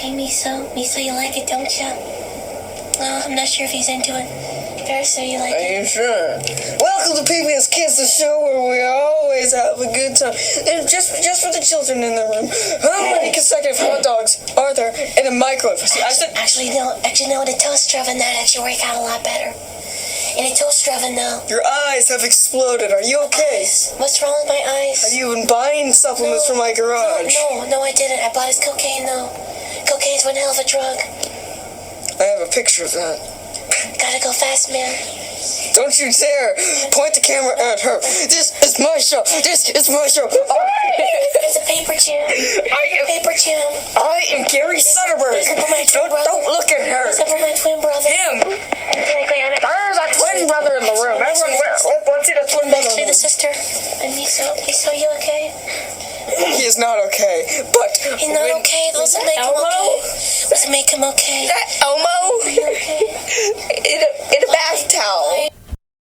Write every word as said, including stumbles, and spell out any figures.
Hey, Miso. Miso, you like it, don't you? No, I'm not sure if he's into it. Verso, you like Are it? you sure? Welcome to P B S Kids, the show where we always have a good time. And just just for the children in the room. How many consecutive hot dogs are there in a microwave? See, I said... Actually, no. Actually, no. The toaster oven, that actually work out a lot better. In a toaster oven, no. Your eyes have exploded. Are you okay? Eyes. What's wrong with my eyes? Have you been buying supplements No. from my garage? No, no, no, I didn't. I bought his cocaine, though. Cocaine's one hell of a drug. I have a picture of that. Gotta go fast, man. Don't you dare point the camera at her. This is my show. This is my show. It's a paper jam. I am, Paper jam. I am Gary Sutterberg. Listen for my twin Don't, brother. don't look at her. Listen for my twin brother. Him. There's a twin brother in the room. Everyone, where, let's see the twin brother. Actually, the sister. And Miso. Miso, you okay? He is not okay, but... He's not when- okay. Those that make him Elmo? okay. Those that make him okay. That Elmo? Are you okay? It